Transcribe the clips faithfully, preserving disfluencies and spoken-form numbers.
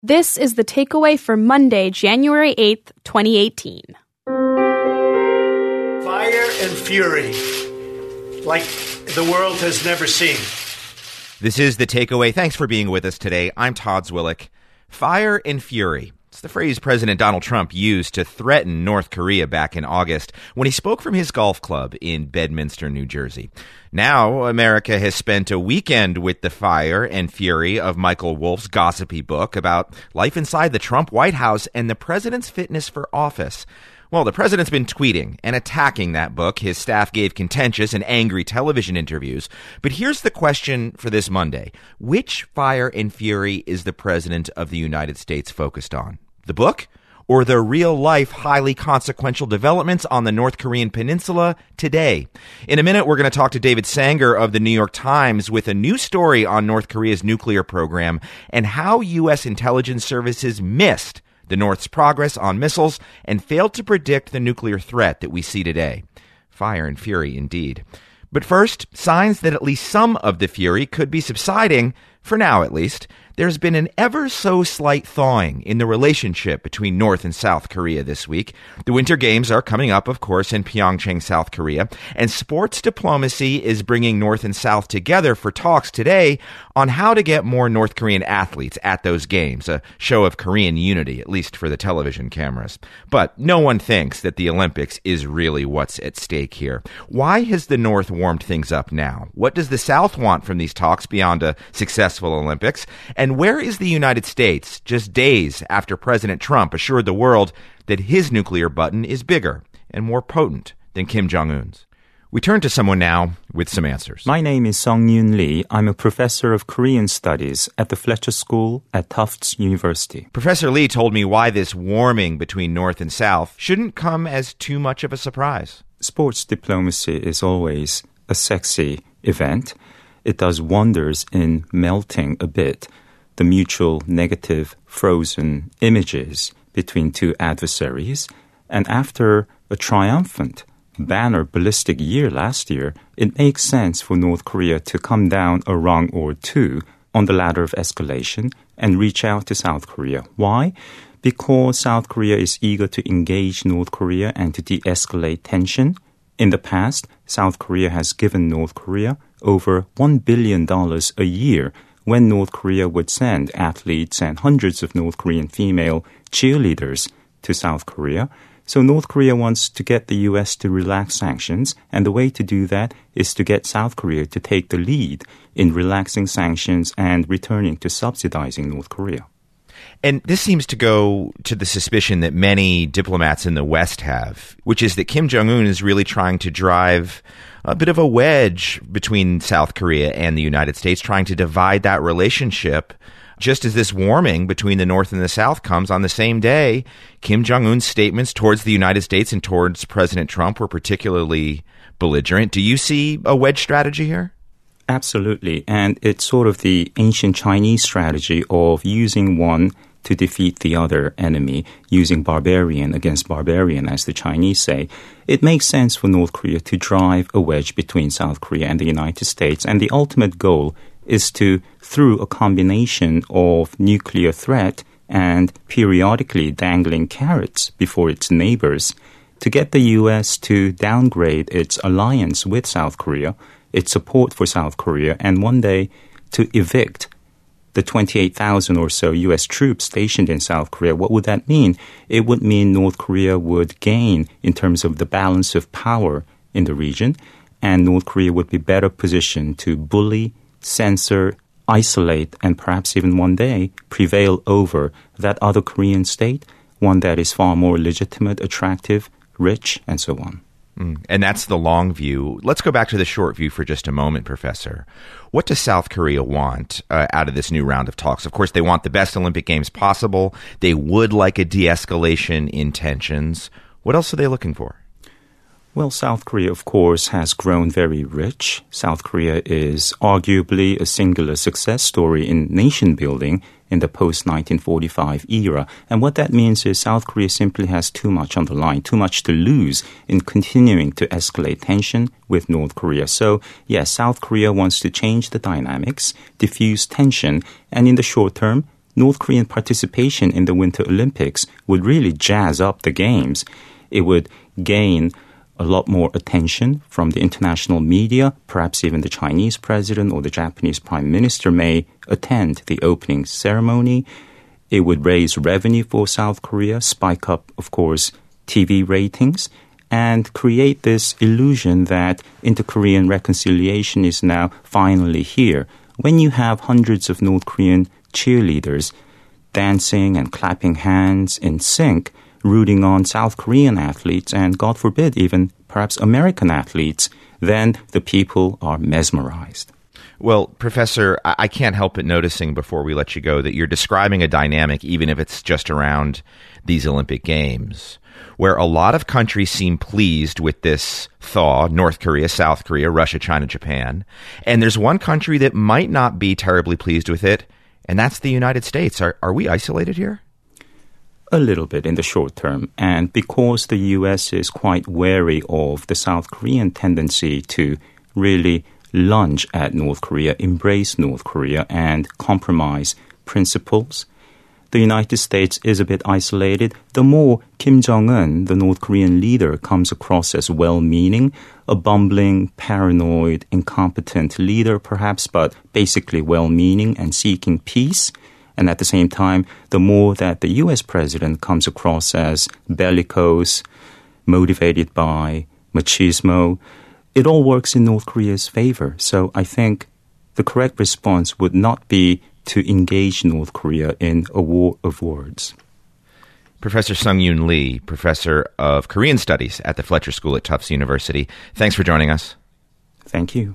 This is the takeaway for Monday, January eighth, twenty eighteen. Fire and fury, like the world has never seen. This is the takeaway. Thanks for being with us today. I'm Todd Zwillich. Fire and fury. It's the phrase President Donald Trump used to threaten North Korea back in August when he spoke from his golf club in Bedminster, New Jersey. Now, America has spent a weekend with the fire and fury of Michael Wolff's gossipy book about life inside the Trump White House and the president's fitness for office. Well, the president's been tweeting and attacking that book. His staff gave contentious and angry television interviews. But here's the question for this Monday. Which fire and fury is the president of the United States focused on? The book or the real-life, highly consequential developments on the North Korean peninsula today? In a minute, we're going to talk to David Sanger of the New York Times with a new story on North Korea's nuclear program and how U S intelligence services missed the North's progress on missiles and failed to predict the nuclear threat that we see today. Fire and fury indeed. But first, signs that at least some of the fury could be subsiding, for now at least. There's been an ever so slight thawing in the relationship between North and South Korea this week. The Winter Games are coming up, of course, in Pyeongchang, South Korea, and sports diplomacy is bringing North and South together for talks today on how to get more North Korean athletes at those games, a show of Korean unity, at least for the television cameras. But no one thinks that the Olympics is really what's at stake here. Why has the North warmed things up now? What does the South want from these talks beyond a successful Olympics? And where is the United States just days after President Trump assured the world that his nuclear button is bigger and more potent than Kim Jong-un's? We turn to someone now with some answers. My name is Sung-Yoon Lee. I'm a professor of Korean studies at the Fletcher School at Tufts University. Professor Lee told me why this warming between North and South shouldn't come as too much of a surprise. Sports diplomacy is always a sexy event. It does wonders in melting a bit the mutual negative frozen images between two adversaries. And after a triumphant banner ballistic year last year, it makes sense for North Korea to come down a rung or two on the ladder of escalation and reach out to South Korea. Why? Because South Korea is eager to engage North Korea and to de-escalate tension. In the past, South Korea has given North Korea over one billion dollars a year when North Korea would send athletes and hundreds of North Korean female cheerleaders to South Korea. So North Korea wants to get the U S to relax sanctions, and the way to do that is to get South Korea to take the lead in relaxing sanctions and returning to subsidizing North Korea. And this seems to go to the suspicion that many diplomats in the West have, which is that Kim Jong-un is really trying to drive a bit of a wedge between South Korea and the United States, trying to divide that relationship. Just as this warming between the North and the South comes on the same day, Kim Jong-un's statements towards the United States and towards President Trump were particularly belligerent. Do you see a wedge strategy here? Absolutely. And it's sort of the ancient Chinese strategy of using one to defeat the other enemy, using barbarian against barbarian, as the Chinese say. It makes sense for North Korea to drive a wedge between South Korea and the United States. And the ultimate goal is to, through a combination of nuclear threat and periodically dangling carrots before its neighbors, to get the U S to downgrade its alliance with South Korea, its support for South Korea, and one day to evict the twenty-eight thousand or so U S troops stationed in South Korea. What would that mean? It would mean North Korea would gain in terms of the balance of power in the region, and North Korea would be better positioned to bully, censor, isolate, and perhaps even one day prevail over that other Korean state, one that is far more legitimate, attractive, rich, and so on. Mm. And that's the long view. Let's go back to the short view for just a moment, Professor. What does South Korea want uh, out of this new round of talks? Of course, they want the best Olympic Games possible. They would like a de-escalation in tensions. What else are they looking for? Well, South Korea, of course, has grown very rich. South Korea is arguably a singular success story in nation building in the post nineteen forty-five era. And what that means is South Korea simply has too much on the line, too much to lose in continuing to escalate tension with North Korea. So, yes, South Korea wants to change the dynamics, diffuse tension, and in the short term, North Korean participation in the Winter Olympics would really jazz up the games. It would gain a lot more attention from the international media. Perhaps even the Chinese president or the Japanese prime minister may attend the opening ceremony. It would raise revenue for South Korea, spike up, of course, T V ratings, and create this illusion that inter-Korean reconciliation is now finally here. When you have hundreds of North Korean cheerleaders dancing and clapping hands in sync, rooting on South Korean athletes and, God forbid, even perhaps American athletes, then the people are mesmerized. Well, Professor, I can't help but noticing before we let you go that you're describing a dynamic, even if it's just around these Olympic Games, where a lot of countries seem pleased with this thaw, North Korea, South Korea, Russia, China, Japan, and there's one country that might not be terribly pleased with it, and that's the United States. Are, are we isolated here? A little bit in the short term, and because the U S is quite wary of the South Korean tendency to really lunge at North Korea, embrace North Korea, and compromise principles, the United States is a bit isolated. The more Kim Jong-un, the North Korean leader, comes across as well-meaning, a bumbling, paranoid, incompetent leader perhaps, but basically well-meaning and seeking peace. And at the same time, the more that the U S president comes across as bellicose, motivated by machismo, it all works in North Korea's favor. So I think the correct response would not be to engage North Korea in a war of words. Professor Sung-Yoon Lee, Professor of Korean Studies at the Fletcher School at Tufts University, thanks for joining us. Thank you.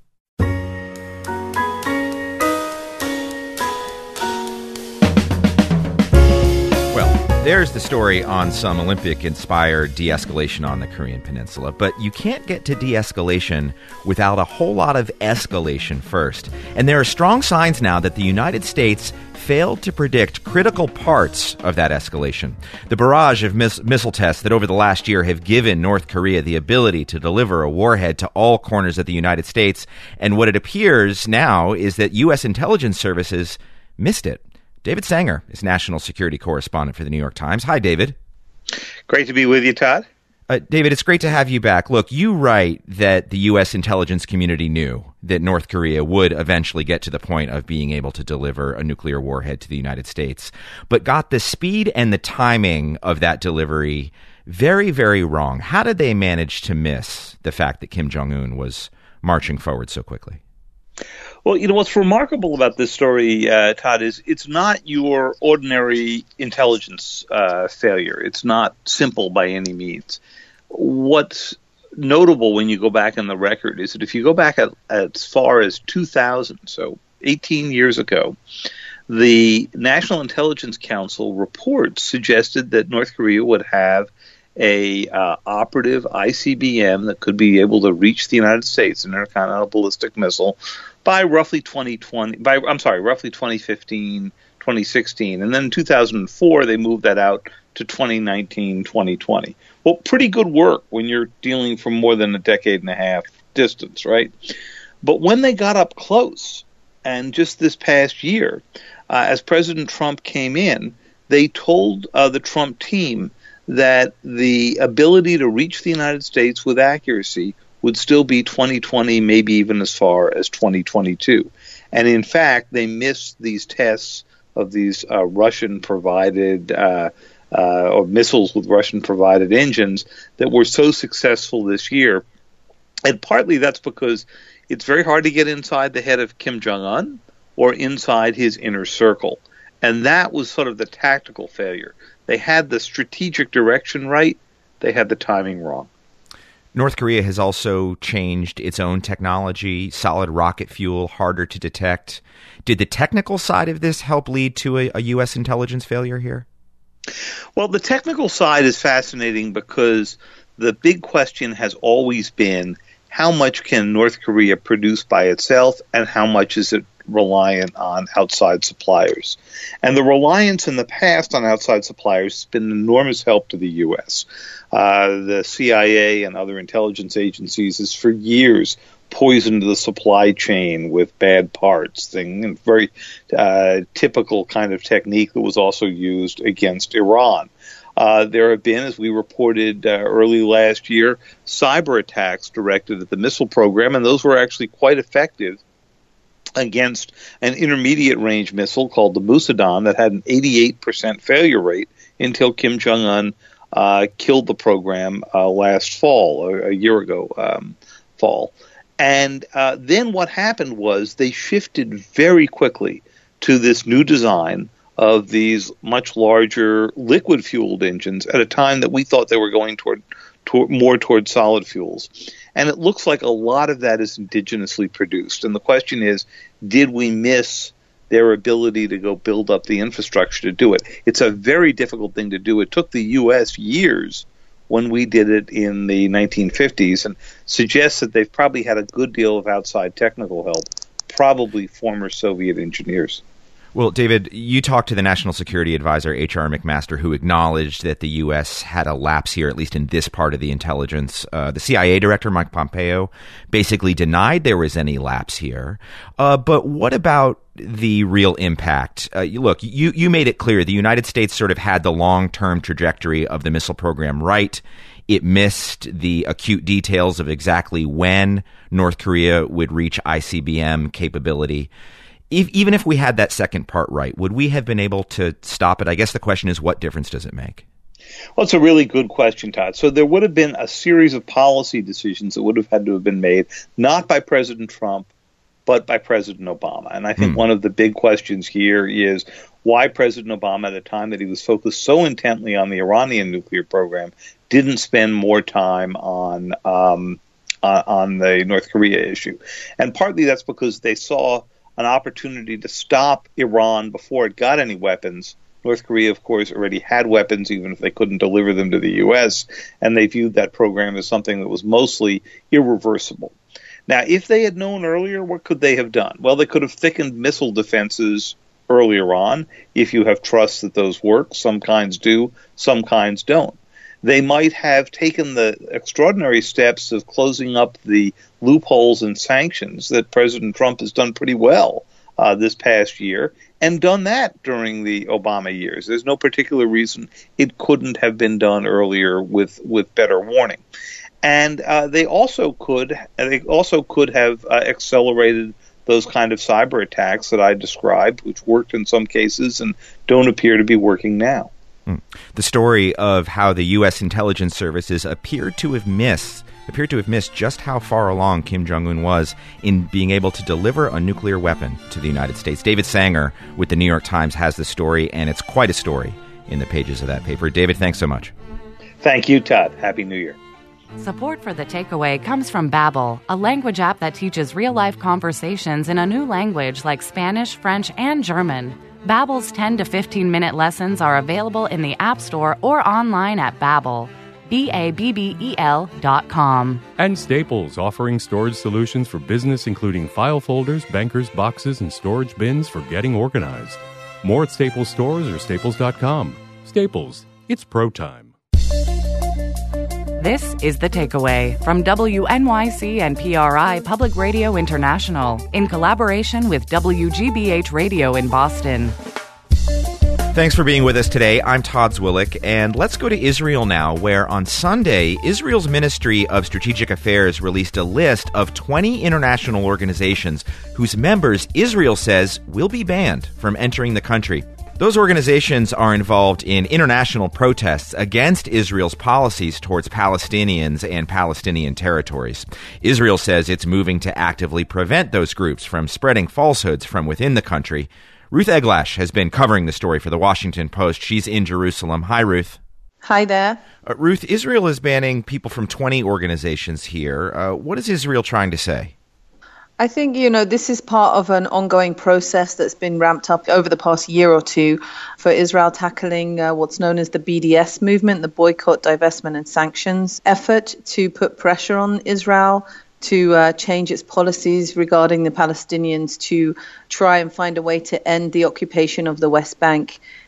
There's the story on some Olympic-inspired de-escalation on the Korean Peninsula, but you can't get to de-escalation without a whole lot of escalation first. And there are strong signs now that the United States failed to predict critical parts of that escalation. The barrage of miss- missile tests that over the last year have given North Korea the ability to deliver a warhead to all corners of the United States, and what it appears now is that U S intelligence services missed it. David Sanger is national security correspondent for the New York Times. Hi, David. Great to be with you, Todd. Uh, David, it's great to have you back. Look, you write that the U S intelligence community knew that North Korea would eventually get to the point of being able to deliver a nuclear warhead to the United States, but got the speed and the timing of that delivery very, very wrong. How did they manage to miss the fact that Kim Jong-un was marching forward so quickly? Well, you know, what's remarkable about this story, uh, Todd, is it's not your ordinary intelligence uh, failure. It's not simple by any means. What's notable when you go back in the record is that if you go back at, as far as two thousand, so eighteen years ago, the National Intelligence Council report suggested that North Korea would have a uh, operative I C B M that could be able to reach the United States, an intercontinental ballistic missile, by roughly twenty twenty. By I'm sorry, roughly twenty fifteen, twenty sixteen, and then in two thousand four they moved that out to twenty nineteen, twenty twenty. Well, pretty good work when you're dealing from more than a decade and a half distance, right? But when they got up close, and just this past year, uh, as President Trump came in, they told uh, the Trump team that the ability to reach the United States with accuracy would still be twenty twenty, maybe even as far as twenty twenty-two. And in fact, they missed these tests of these uh, Russian-provided uh, uh, or missiles with Russian-provided engines that were so successful this year. And partly that's because it's very hard to get inside the head of Kim Jong-un or inside his inner circle. And that was sort of the tactical failure. They had the strategic direction right. They had the timing wrong. North Korea has also changed its own technology, solid rocket fuel, harder to detect. Did the technical side of this help lead to a, a U S intelligence failure here? Well, the technical side is fascinating because the big question has always been how much can North Korea produce by itself and how much is it reliant on outside suppliers. And the reliance in the past on outside suppliers has been an enormous help to the U S. Uh, the C I A and other intelligence agencies has for years poisoned the supply chain with bad parts, thing, very uh, typical kind of technique that was also used against Iran. Uh, there have been, as we reported uh, early last year, cyber attacks directed at the missile program, and those were actually quite effective against an intermediate-range missile called the Musadan that had an eighty-eight percent failure rate until Kim Jong-un uh, killed the program uh, last fall, or a year ago um, fall. And uh, then what happened was they shifted very quickly to this new design of these much larger liquid-fueled engines at a time that we thought they were going toward, toward more toward solid fuels. And it looks like a lot of that is indigenously produced. And the question is, did we miss their ability to go build up the infrastructure to do it? It's a very difficult thing to do. It took the U S years when we did it in the nineteen fifties, and suggests that they've probably had a good deal of outside technical help, probably former Soviet engineers. Well, David, you talked to the National Security Advisor, H R McMaster, who acknowledged that the U S had a lapse here, at least in this part of the intelligence. Uh, the C I A director, Mike Pompeo, basically denied there was any lapse here. Uh, but what about the real impact? Uh, look, you, you made it clear the United States sort of had the long-term trajectory of the missile program right. It missed the acute details of exactly when North Korea would reach I C B M capability. If, even if we had that second part right, would we have been able to stop it? I guess the question is, what difference does it make? Well, it's a really good question, Todd. So there would have been a series of policy decisions that would have had to have been made, not by President Trump, but by President Obama. And I think mm. one of the big questions here is why President Obama, at a time that he was focused so intently on the Iranian nuclear program, didn't spend more time on um, uh, on the North Korea issue. And partly that's because they saw an opportunity to stop Iran before it got any weapons. North Korea, of course, already had weapons, even if they couldn't deliver them to the U S, and they viewed that program as something that was mostly irreversible. Now, if they had known earlier, what could they have done? Well, they could have thickened missile defenses earlier on, if you have trust that those work. Some kinds do, some kinds don't. They might have taken the extraordinary steps of closing up the loopholes and sanctions that President Trump has done pretty well uh, this past year, and done that during the Obama years. There's no particular reason it couldn't have been done earlier with, with better warning. And uh, they also could they also could have uh, accelerated those kind of cyber attacks that I described, which worked in some cases and don't appear to be working now. The story of how the U S intelligence services appeared to have missed appeared to have missed just how far along Kim Jong-un was in being able to deliver a nuclear weapon to the United States. David Sanger with the New York Times has the story, and it's quite a story in the pages of that paper. David, thanks so much. Thank you, Todd. Happy New Year. Support for The Takeaway comes from Babbel, a language app that teaches real-life conversations in a new language like Spanish, French, and German. Babbel's ten to fifteen minute lessons are available in the App Store or online at Babbel, B A B B E L dot com. And Staples, offering storage solutions for business, including file folders, bankers, boxes, and storage bins for getting organized. More at Staples stores or staples dot com. Staples, it's pro time. This is The Takeaway from W N Y C and P R I Public Radio International in collaboration with W G B H Radio in Boston. Thanks for being with us today. I'm Todd Zwillich, and let's go to Israel now, where on Sunday, Israel's Ministry of Strategic Affairs released a list of twenty international organizations whose members Israel says will be banned from entering the country. Those organizations are involved in international protests against Israel's policies towards Palestinians and Palestinian territories. Israel says it's moving to actively prevent those groups from spreading falsehoods from within the country. Ruth Eglash has been covering the story for the Washington Post. She's in Jerusalem. Hi, Ruth. Hi there. Uh, Ruth, Israel is banning people from twenty organizations here. Uh, what is Israel trying to say? I think, you know, this is part of an ongoing process that's been ramped up over the past year or two for Israel tackling uh, what's known as the B D S movement, the boycott, divestment and sanctions effort to put pressure on Israel to uh, change its policies regarding the Palestinians, to try and find a way to end the occupation of the West Bank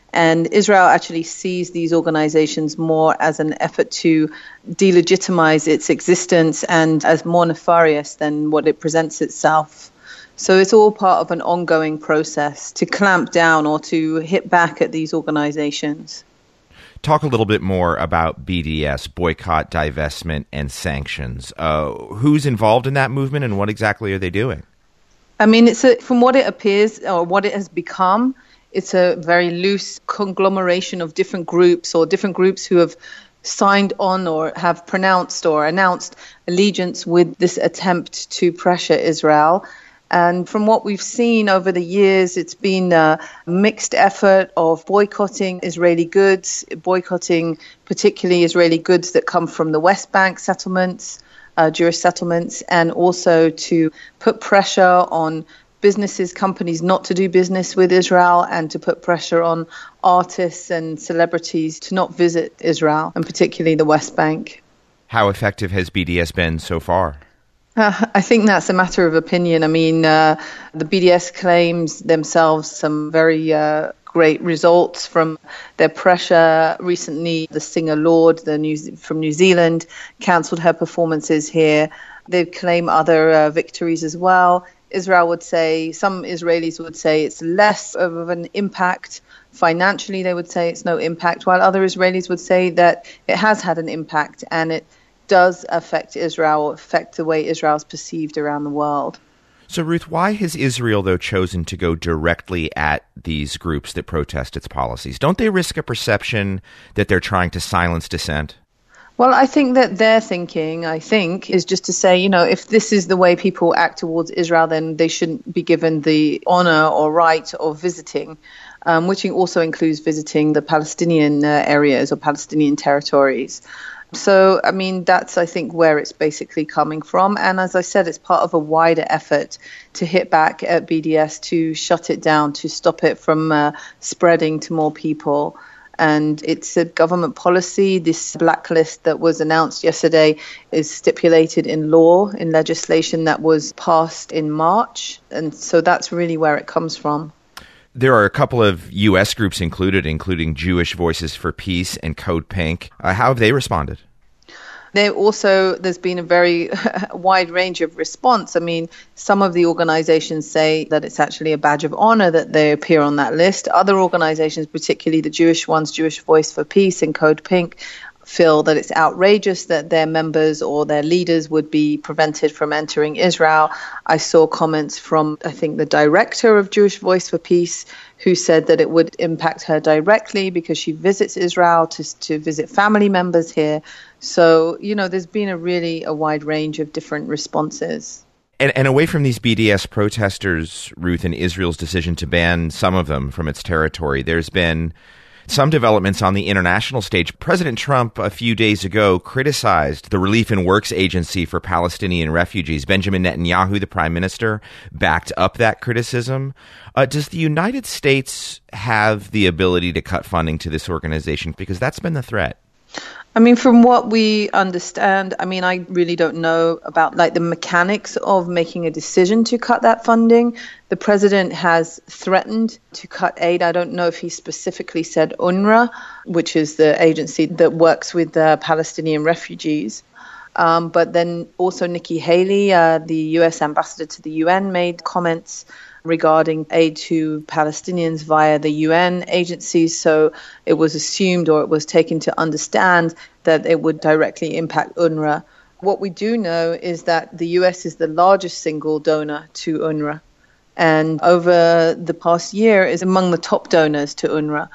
And Israel actually sees these organizations more as an effort to delegitimize its existence and as more nefarious than what it presents itself. So it's all part of an ongoing process to clamp down or to hit back at these organizations. Talk a little bit more about B D S, boycott, divestment, and sanctions. Uh, who's involved in that movement and what exactly are they doing? I mean, it's a, from what it appears or what it has become, it's a very loose conglomeration of different groups or different groups who have signed on or have pronounced or announced allegiance with this attempt to pressure Israel. And from what we've seen over the years, it's been a mixed effort of boycotting Israeli goods, boycotting particularly Israeli goods that come from the West Bank settlements, uh, Jewish settlements, and also to put pressure on businesses, companies not to do business with Israel, and to put pressure on artists and celebrities to not visit Israel, and particularly the West Bank. How effective has B D S been so far? Uh, I think that's a matter of opinion. I mean, uh, the B D S claims themselves some very uh, great results from their pressure. Recently, the singer Lorde the New, from New Zealand cancelled her performances here. They claim other uh, victories as well. Israel would say, some Israelis would say it's less of an impact. Financially, they would say it's no impact, while other Israelis would say that it has had an impact and it does affect Israel, affect the way Israel is perceived around the world. So, Ruth, why has Israel, though, chosen to go directly at these groups that protest its policies? Don't they risk a perception that they're trying to silence dissent? Well, I think that their thinking, I think, is just to say, you know, if this is the way people act towards Israel, then they shouldn't be given the honor or right of visiting, um, which also includes visiting the Palestinian uh, areas or Palestinian territories. So, I mean, that's, I think, where it's basically coming from. And as I said, it's part of a wider effort to hit back at B D S, to shut it down, to stop it from uh, spreading to more people. And it's a government policy. This blacklist that was announced yesterday is stipulated in law, in legislation that was passed in March. And so that's really where it comes from. There are a couple of U S groups included, including Jewish Voices for Peace and Code Pink. Uh, how have they responded? They also, there's been a very wide range of response. I mean, some of the organizations say that it's actually a badge of honor that they appear on that list. Other organizations, particularly the Jewish ones, Jewish Voice for Peace and Code Pink, feel that it's outrageous that their members or their leaders would be prevented from entering Israel. I saw comments from, I think, the director of Jewish Voice for Peace, who said that it would impact her directly because she visits Israel to to visit family members here. So, you know, there's been a really a wide range of different responses. And, and away from these B D S protesters, Ruth, and Israel's decision to ban some of them from its territory, there's been some developments on the international stage. President Trump, a few days ago, criticized the Relief and Works Agency for Palestinian Refugees. Benjamin Netanyahu, the prime minister, backed up that criticism. Uh, does the United States have the ability to cut funding to this organization? Because that's been the threat. I mean, from what we understand, I mean, I really don't know about like the mechanics of making a decision to cut that funding. The president has threatened to cut aid. I don't know if he specifically said UNRWA, which is the agency that works with uh, Palestinian refugees. Um, but then also Nikki Haley, uh, the U S ambassador to the U N, made comments regarding aid to Palestinians via the U N agencies. So it was assumed, or it was taken to understand, that it would directly impact UNRWA. What we do know is that the U S is the largest single donor to UNRWA, and over the past year is among the top donors to UNRWA.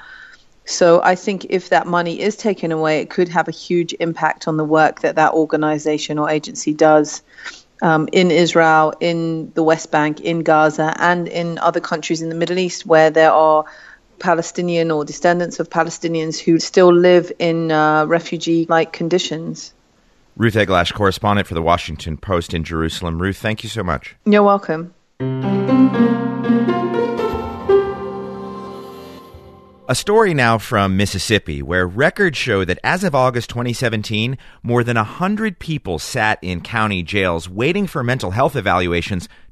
So I think if that money is taken away, it could have a huge impact on the work that that organization or agency does Um, in Israel, in the West Bank, in Gaza, and in other countries in the Middle East where there are Palestinian or descendants of Palestinians who still live in uh, refugee-like conditions. Ruth Eglash, correspondent for The Washington Post in Jerusalem. Ruth, thank you so much. You're welcome. A story now from Mississippi, where records show that as of August twenty seventeen, more than one hundred people sat in county jails waiting for mental health evaluations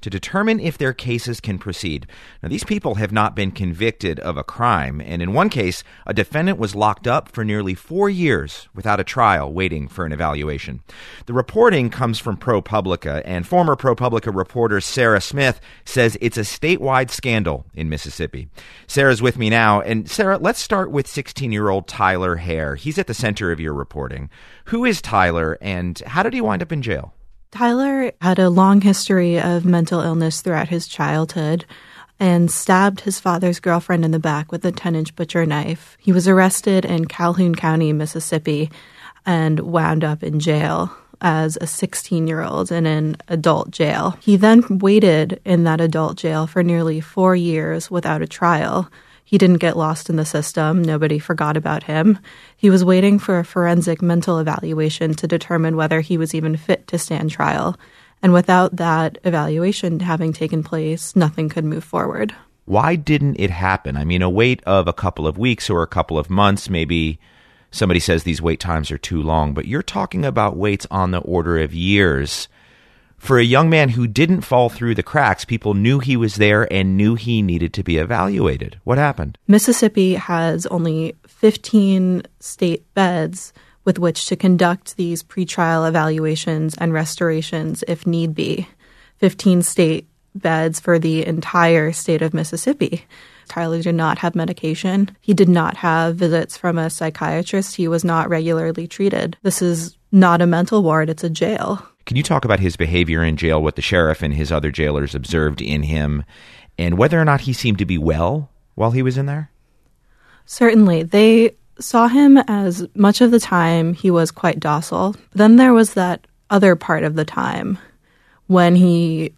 to determine if their cases can proceed. Now, these people have not been convicted of a crime, and in one case, a defendant was locked up for nearly four years without a trial, waiting for an evaluation. The reporting comes from ProPublica, and former ProPublica reporter Sarah Smith says it's a statewide scandal in Mississippi. Sarah's with me now, and Sarah, let's start with sixteen-year-old Tyler Hare. He's at the center of your reporting. Who is Tyler, and how did he wind up in jail? Tyler had a long history of mental illness throughout his childhood and stabbed his father's girlfriend in the back with a ten-inch butcher knife. He was arrested in Calhoun County, Mississippi, and wound up in jail as a sixteen-year-old in an adult jail. He then waited in that adult jail for nearly four years without a trial. He didn't get lost in the system. Nobody forgot about him. He was waiting for a forensic mental evaluation to determine whether he was even fit to stand trial. And without that evaluation having taken place, nothing could move forward. Why didn't it happen? I mean, a wait of a couple of weeks or a couple of months, maybe somebody says these wait times are too long, but you're talking about waits on the order of years. For a young man who didn't fall through the cracks, people knew he was there and knew he needed to be evaluated. What happened? Mississippi has only fifteen state beds with which to conduct these pretrial evaluations and restorations if need be. fifteen state beds for the entire state of Mississippi. Tyler did not have medication. He did not have visits from a psychiatrist. He was not regularly treated. This is not a mental ward, it's a jail. Can you talk about his behavior in jail, what the sheriff and his other jailers observed in him, and whether or not he seemed to be well while he was in there? Certainly. They saw him as much of the time he was quite docile. Then there was that other part of the time when he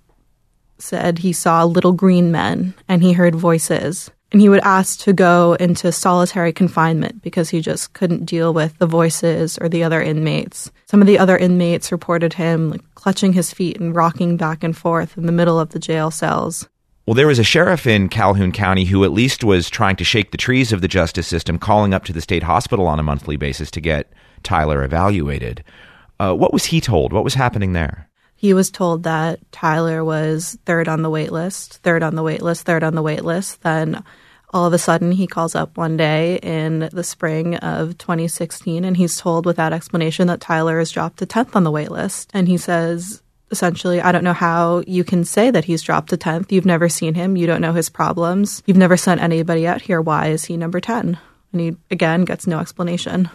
said he saw little green men and he heard voices. And he would ask to go into solitary confinement because he just couldn't deal with the voices or the other inmates. Some of the other inmates reported him like, clutching his feet and rocking back and forth in the middle of the jail cells. Well, there was a sheriff in Calhoun County who at least was trying to shake the trees of the justice system, calling up to the state hospital on a monthly basis to get Tyler evaluated. Uh, what was he told? What was happening there? He was told that Tyler was third on the wait list, third on the wait list, third on the wait list. Then all of a sudden he calls up one day in the spring of twenty sixteen and he's told without explanation that Tyler is dropped to tenth on the wait list. And he says, essentially, I don't know how you can say that he's dropped to tenth. You've never seen him. You don't know his problems. You've never sent anybody out here. Why is he number ten? And he, again, gets no explanation.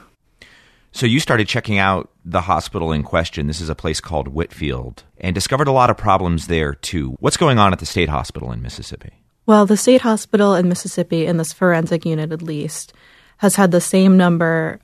So you started checking out the hospital in question. This is a place called Whitfield, and discovered a lot of problems there, too. What's going on at the state hospital in Mississippi? Well, the state hospital in Mississippi, in this forensic unit at least, has had the same number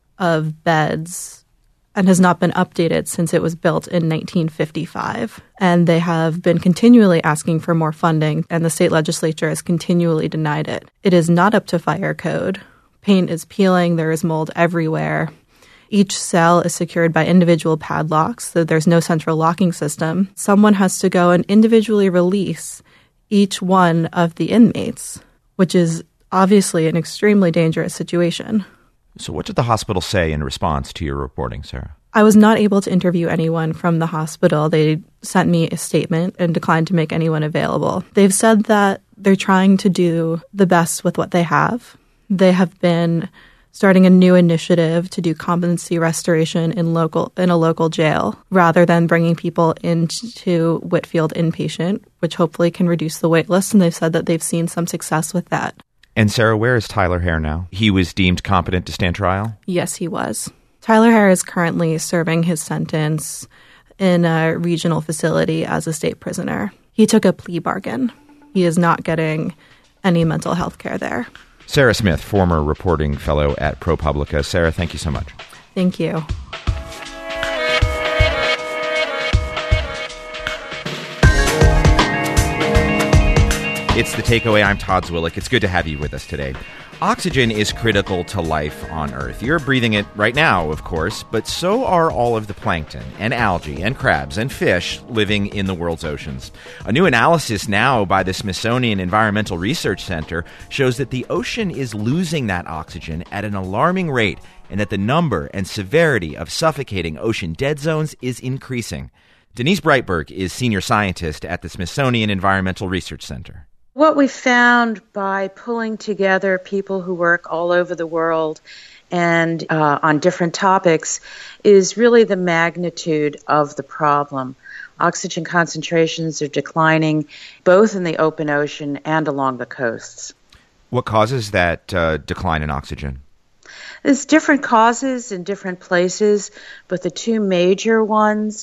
of beds and has not been updated since it was built in nineteen fifty-five. And they have been continually asking for more funding, and the state legislature has continually denied it. It is not up to fire code. Paint is peeling. There is mold everywhere. Each cell is secured by individual padlocks, so there's no central locking system. Someone has to go and individually release each one of the inmates, which is obviously an extremely dangerous situation. So what did the hospital say in response to your reporting, Sarah? I was not able to interview anyone from the hospital. They sent me a statement and declined to make anyone available. They've said that they're trying to do the best with what they have. They have been starting a new initiative to do competency restoration in local in a local jail rather than bringing people into Whitfield inpatient, which hopefully can reduce the wait list. And they've said that they've seen some success with that. And Sarah, where is Tyler Hare now? He was deemed competent to stand trial? Yes, he was. Tyler Hare is currently serving his sentence in a regional facility as a state prisoner. He took a plea bargain. He is not getting any mental health care there. Sarah Smith, former reporting fellow at ProPublica. Sarah, thank you so much. Thank you. It's The Takeaway. I'm Todd Zwillich. It's good to have you with us today. Oxygen is critical to life on Earth. You're breathing it right now, of course, but so are all of the plankton and algae and crabs and fish living in the world's oceans. A new analysis now by the Smithsonian Environmental Research Center shows that the ocean is losing that oxygen at an alarming rate and that the number and severity of suffocating ocean dead zones is increasing. Denise Breitberg is senior scientist at the Smithsonian Environmental Research Center. What we found by pulling together people who work all over the world and uh, on different topics is really the magnitude of the problem. Oxygen concentrations are declining both in the open ocean and along the coasts. What causes that uh, decline in oxygen? There's different causes in different places, but the two major ones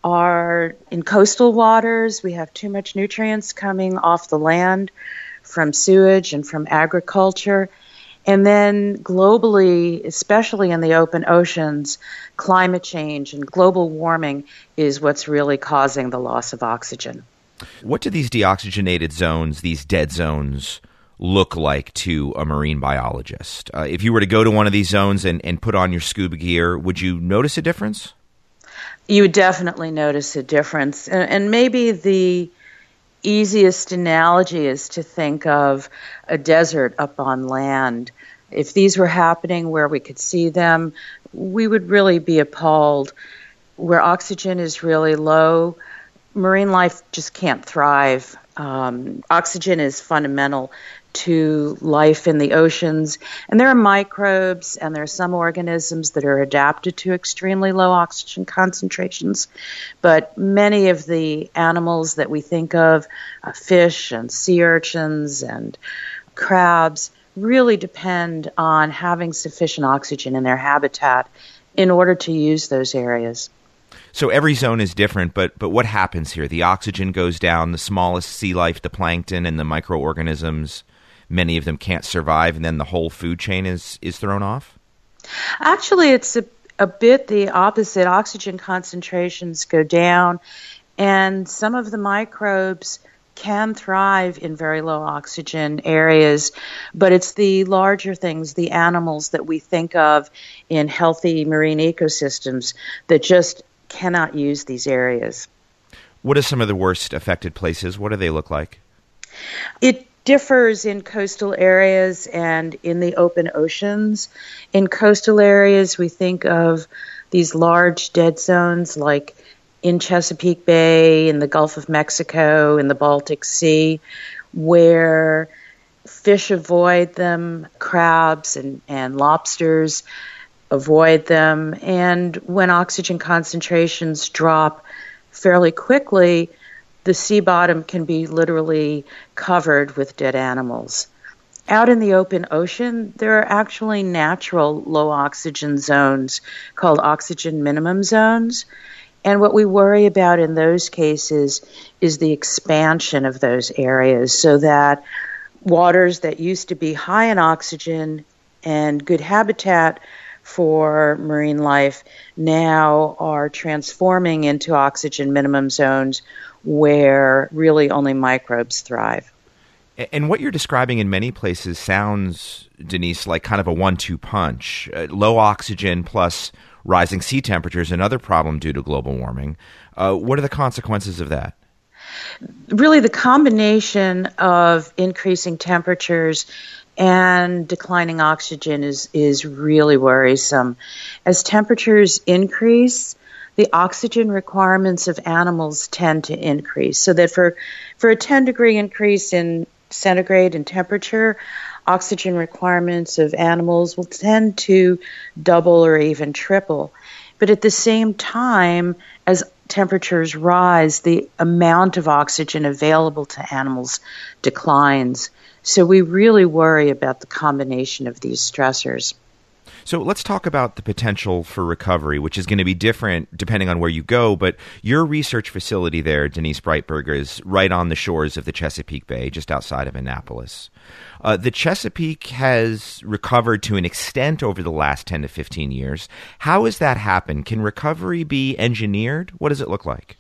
are in coastal waters. We have too much nutrients coming off the land from sewage and from agriculture. And then globally, especially in the open oceans, climate change and global warming is what's really causing the loss of oxygen. What do these deoxygenated zones, these dead zones, look like to a marine biologist? Uh, if you were to go to one of these zones and, and put on your scuba gear, would you notice a difference? You would definitely notice a difference. And, and maybe the easiest analogy is to think of a desert up on land. If these were happening where we could see them, we would really be appalled. Where oxygen is really low, marine life just can't thrive. Um, oxygen is fundamental to life in the oceans, and there are microbes and there are some organisms that are adapted to extremely low oxygen concentrations, but many of the animals that we think of, uh, fish and sea urchins and crabs, really depend on having sufficient oxygen in their habitat in order to use those areas. So every zone is different, but but what happens here? The oxygen goes down, the smallest sea life, the plankton and the microorganisms, many of them can't survive, and then the whole food chain is, is thrown off? Actually, it's a, a bit the opposite. Oxygen concentrations go down, and some of the microbes can thrive in very low oxygen areas, but it's the larger things, the animals that we think of in healthy marine ecosystems that just cannot use these areas. What are some of the worst affected places? What do they look like? It differs in coastal areas and in the open oceans. In coastal areas, we think of these large dead zones like in Chesapeake Bay, in the Gulf of Mexico, in the Baltic Sea, where fish avoid them, crabs and, and lobsters avoid them. And when oxygen concentrations drop fairly quickly, the sea bottom can be literally covered with dead animals. Out in the open ocean, there are actually natural low oxygen zones called oxygen minimum zones. And what we worry about in those cases is the expansion of those areas so that waters that used to be high in oxygen and good habitat for marine life now are transforming into oxygen minimum zones where really only microbes thrive. And what you're describing in many places sounds, Denise, like kind of a one two punch. Uh, low oxygen plus rising sea temperatures, another problem due to global warming. Uh, what are the consequences of that? Really, the combination of increasing temperatures and declining oxygen is, is really worrisome. As temperatures increase, the oxygen requirements of animals tend to increase. So that for, for a ten degree increase in centigrade in temperature, oxygen requirements of animals will tend to double or even triple. But at the same time, as temperatures rise, the amount of oxygen available to animals declines. So we really worry about the combination of these stressors. So let's talk about the potential for recovery, which is going to be different depending on where you go. But your research facility there, Denise Breitberg, is right on the shores of the Chesapeake Bay, just outside of Annapolis. Uh, the Chesapeake has recovered to an extent over the last ten to fifteen years. How has that happened? Can recovery be engineered? What does it look like?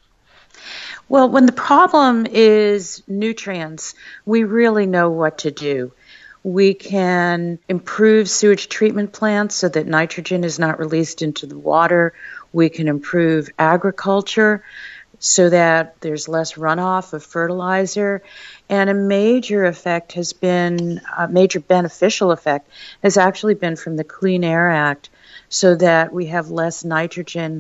Well, when the problem is nutrients, we really know what to do. We can improve sewage treatment plants so that nitrogen is not released into the water. We can improve agriculture so that there's less runoff of fertilizer. And a major effect has been, a major beneficial effect has actually been from the Clean Air Act, so that we have less nitrogen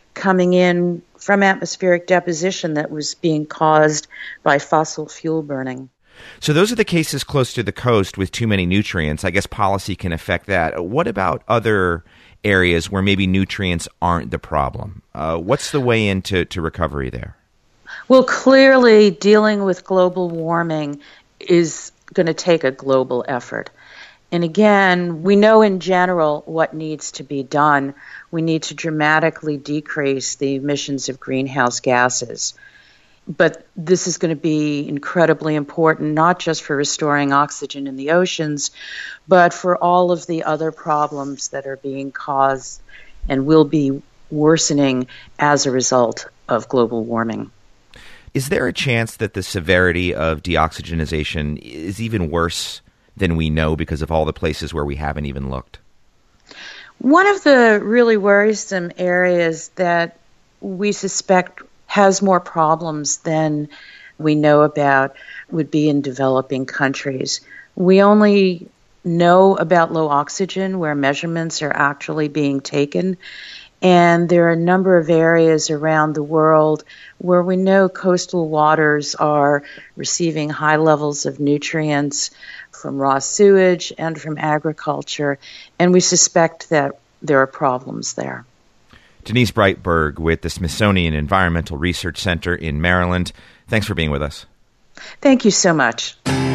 coming in from atmospheric deposition that was being caused by fossil fuel burning. So those are the cases close to the coast with too many nutrients. I guess policy can affect that. What about other areas where maybe nutrients aren't the problem? Uh, what's the way into to recovery there? Well, clearly dealing with global warming is going to take a global effort. And again, we know in general what needs to be done. We need to dramatically decrease the emissions of greenhouse gases. But this is going to be incredibly important, not just for restoring oxygen in the oceans, but for all of the other problems that are being caused and will be worsening as a result of global warming. Is there a chance that the severity of deoxygenization is even worse than we know because of all the places where we haven't even looked? One of the really worrisome areas that we suspect has more problems than we know about would be in developing countries. We only know about low oxygen where measurements are actually being taken, and there are a number of areas around the world where we know coastal waters are receiving high levels of nutrients from raw sewage and from agriculture, and we suspect that there are problems there. Denise Breitberg with the Smithsonian Environmental Research Center in Maryland. Thanks for being with us. Thank you so much.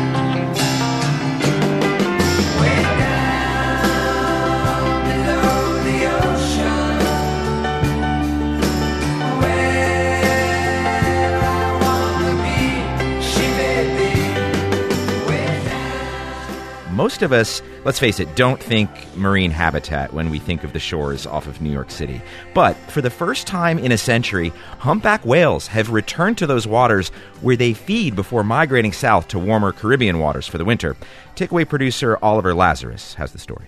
Most of us, let's face it, don't think marine habitat when we think of the shores off of New York City. But for the first time in a century, humpback whales have returned to those waters where they feed before migrating south to warmer Caribbean waters for the winter. Takeaway producer Oliver Lazarus has the story.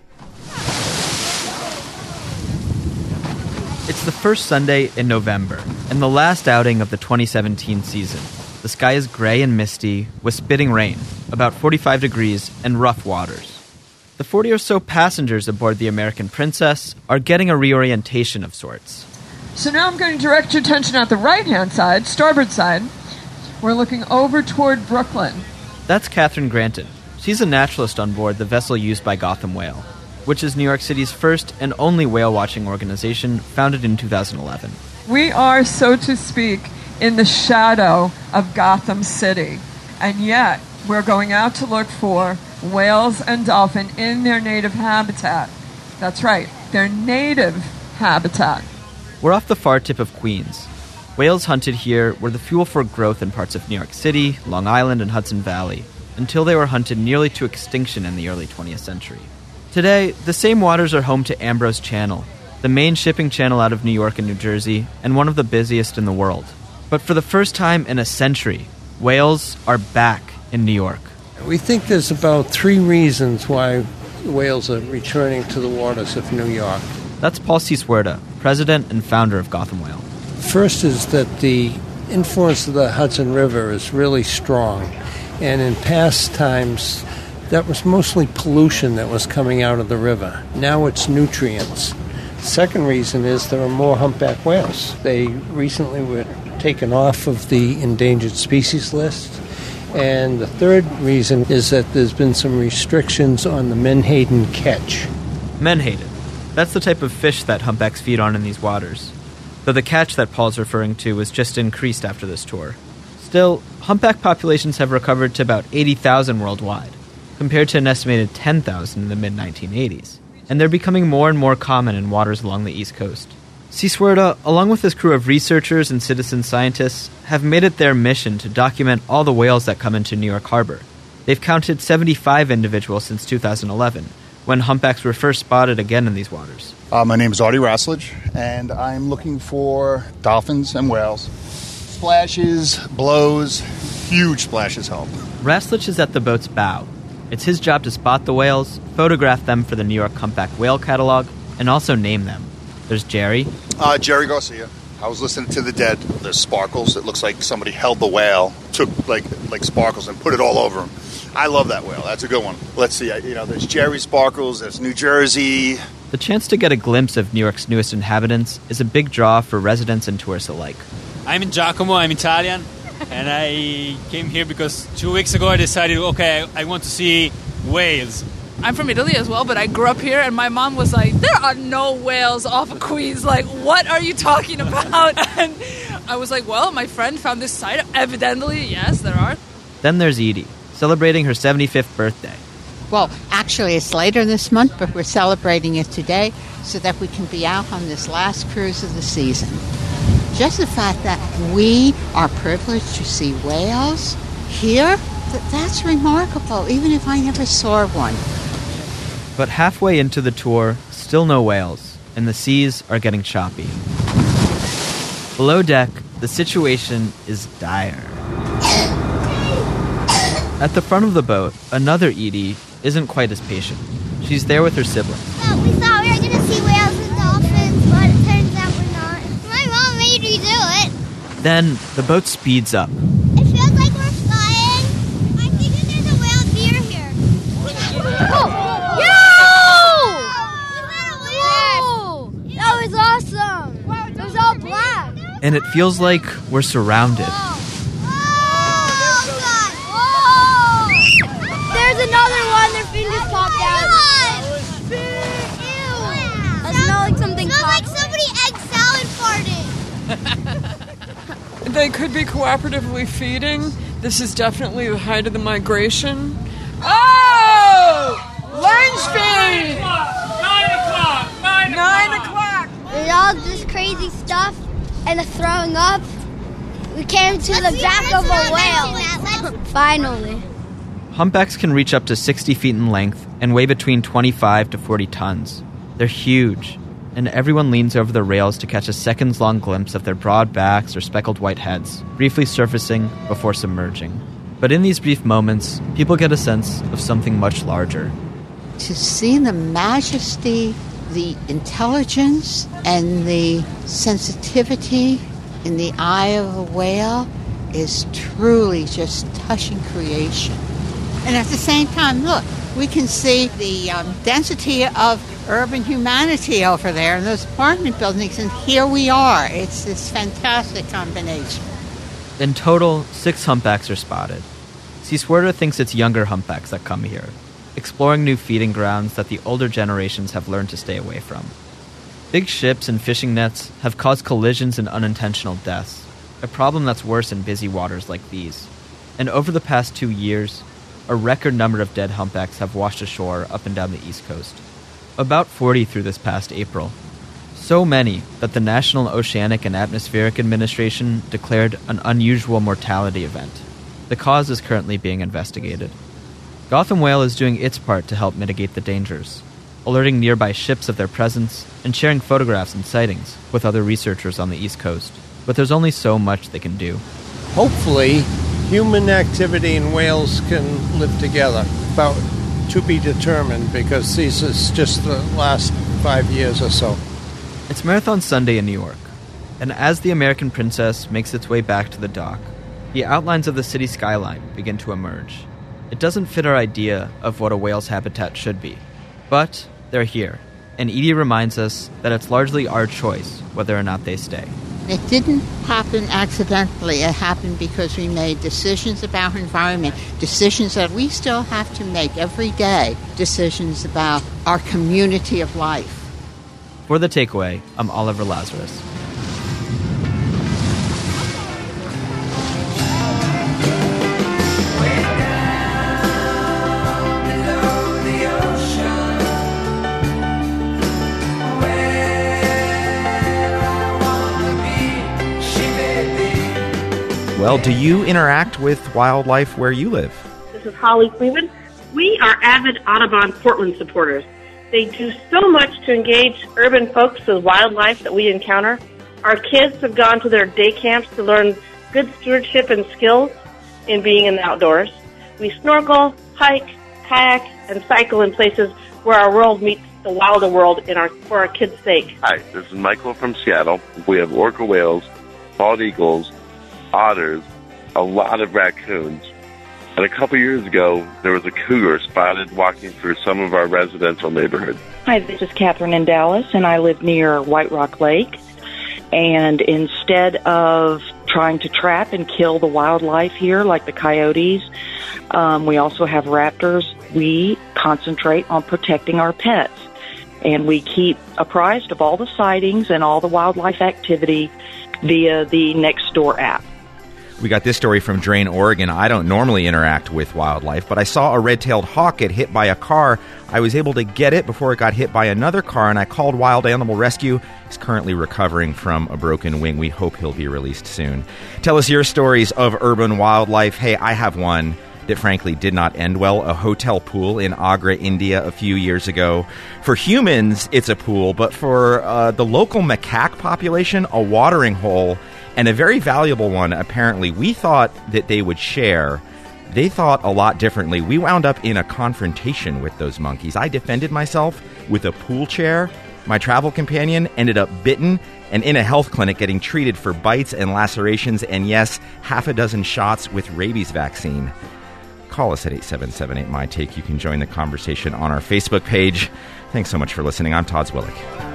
It's the first Sunday in November, and the last outing of the twenty seventeen season. The sky is gray and misty, with spitting rain, about forty-five degrees, and rough waters. The forty or so passengers aboard the American Princess are getting a reorientation of sorts. So now I'm going to direct your attention at the right-hand side, starboard side. We're looking over toward Brooklyn. That's Catherine Granton. She's a naturalist on board the vessel used by Gotham Whale, which is New York City's first and only whale-watching organization, founded in two thousand eleven. We are, so to speak, in the shadow of Gotham City. And yet, we're going out to look for whales and dolphin in their native habitat. That's right, their native habitat. We're off the far tip of Queens. Whales hunted here were the fuel for growth in parts of New York City, Long Island, and Hudson Valley, until they were hunted nearly to extinction in the early twentieth century. Today, the same waters are home to Ambrose Channel, the main shipping channel out of New York and New Jersey, and one of the busiest in the world. But for the first time in a century, whales are back in New York. We think there's about three reasons why whales are returning to the waters of New York. That's Paul Cieswerda, president and founder of Gotham Whale. First is that the influence of the Hudson River is really strong. And in past times, that was mostly pollution that was coming out of the river. Now it's nutrients. Second reason is there are more humpback whales. They recently were taken off of the endangered species list. And the third reason is that there's been some restrictions on the menhaden catch. Menhaden. That's the type of fish that humpbacks feed on in these waters. Though the catch that Paul's referring to was just increased after this tour. Still, humpback populations have recovered to about eighty thousand worldwide, compared to an estimated ten thousand in the mid nineteen eighties. And they're becoming more and more common in waters along the East Coast. Cieswerda, along with his crew of researchers and citizen scientists, have made it their mission to document all the whales that come into New York Harbor. They've counted seventy-five individuals since two thousand eleven, when humpbacks were first spotted again in these waters. Uh, my name is Artie Rasledge, and I'm looking for dolphins and whales. Splashes, blows, huge splashes help. Rasledge is at the boat's bow. It's his job to spot the whales, photograph them for the New York Humpback Whale Catalog, and also name them. There's Jerry. Uh, Jerry Garcia. I was listening to The Dead. There's Sparkles. It looks like somebody held the whale, took like like Sparkles and put it all over him. I love that whale. That's a good one. Let's see. You know, there's Jerry Sparkles. There's New Jersey. The chance to get a glimpse of New York's newest inhabitants is a big draw for residents and tourists alike. I'm in Giacomo, I'm Italian, and I came here because two weeks ago I decided, okay, I want to see whales. I'm from Italy as well, but I grew up here, and my mom was like, there are no whales off of Queens. Like, what are you talking about? And I was like, well, my friend found this site. Evidently, yes, there are. Then there's Edie, celebrating her seventy-fifth birthday. Well, actually, it's later this month, but we're celebrating it today so that we can be out on this last cruise of the season. Just the fact that we are privileged to see whales here, that, that's remarkable, even if I never saw one. But halfway into the tour, still no whales, and the seas are getting choppy. Below deck, the situation is dire. At the front of the boat, another Edie isn't quite as patient. She's there with her siblings. So we thought we were going to see whales and dolphins, but it turns out we're not. My mom made me do it. Then the boat speeds up. It feels like we're flying. I think that there's a whale near here. Oh! Yo! Whoa! That was awesome. It was all black. And it feels like we're surrounded. There's another one. Their fingers popped out. It smells like something popped. Like somebody egg salad farted. They could be cooperatively feeding. This is definitely the height of the migration. Oh! Lunch feed! Nine o'clock! Nine o'clock! Nine o'clock! There's all this crazy stuff and the throwing up. We came to Let's the back of a whale. Finally. Humpbacks can reach up to sixty feet in length and weigh between twenty-five to forty tons. They're huge, and everyone leans over the rails to catch a seconds-long glimpse of their broad backs or speckled white heads, briefly surfacing before submerging. But in these brief moments, people get a sense of something much larger. To see the majesty, the intelligence, and the sensitivity in the eye of a whale is truly just touching creation. And at the same time, look, we can see the um, density of urban humanity over there in those apartment buildings, and here we are. It's this fantastic combination. In total, six humpbacks are spotted. Seaswerda thinks it's younger humpbacks that come here, exploring new feeding grounds that the older generations have learned to stay away from. Big ships and fishing nets have caused collisions and unintentional deaths, a problem that's worse in busy waters like these. And over the past two years, a record number of dead humpbacks have washed ashore up and down the East Coast. About forty through this past April. So many that the National Oceanic and Atmospheric Administration declared an unusual mortality event. The cause is currently being investigated. Gotham Whale is doing its part to help mitigate the dangers, alerting nearby ships of their presence and sharing photographs and sightings with other researchers on the East Coast. But there's only so much they can do. Hopefully, human activity and whales can live together. About to be determined, because this is just the last five years or so. It's Marathon Sunday in New York, and as the American Princess makes its way back to the dock, the outlines of the city skyline begin to emerge. It doesn't fit our idea of what a whale's habitat should be, but they're here, and Edie reminds us that it's largely our choice whether or not they stay. It didn't happen accidentally. It happened because we made decisions about our environment, decisions that we still have to make every day, decisions about our community of life. For The Takeaway, I'm Oliver Lazarus. Well, do you interact with wildlife where you live? This is Holly Cleveland. We are avid Audubon Portland supporters. They do so much to engage urban folks with wildlife that we encounter. Our kids have gone to their day camps to learn good stewardship and skills in being in the outdoors. We snorkel, hike, kayak, and cycle in places where our world meets the wilder world in our, for our kids' sake. Hi, this is Michael from Seattle. We have orca whales, bald eagles, otters, a lot of raccoons, And a couple years ago, there was a cougar spotted walking through some of our residential neighborhoods. Hi, this is Catherine in Dallas, and I live near White Rock Lake. And instead of trying to trap and kill the wildlife here, like the coyotes, um, we also have raptors. We concentrate on protecting our pets. And we keep apprised of all the sightings and all the wildlife activity via the Nextdoor app. We got this story from Drain, Oregon. I don't normally interact with wildlife, but I saw a red-tailed hawk get hit by a car. I was able to get it before it got hit by another car, and I called Wild Animal Rescue. He's currently recovering from a broken wing. We hope he'll be released soon. Tell us your stories of urban wildlife. Hey, I have one that frankly did not end well, a hotel pool in Agra, India a few years ago. For humans, it's a pool, but for uh, the local macaque population, a watering hole, and a very valuable one, apparently. We thought that they would share. They thought a lot differently. We wound up in a confrontation with those monkeys. I defended myself with a pool chair. My travel companion ended up bitten and in a health clinic getting treated for bites and lacerations, and yes, half a dozen shots with rabies vaccine. Call us at eight seven seven eight, M Y T A K E. You can join the conversation on our Facebook page. Thanks so much for listening. I'm Todd Zwillich.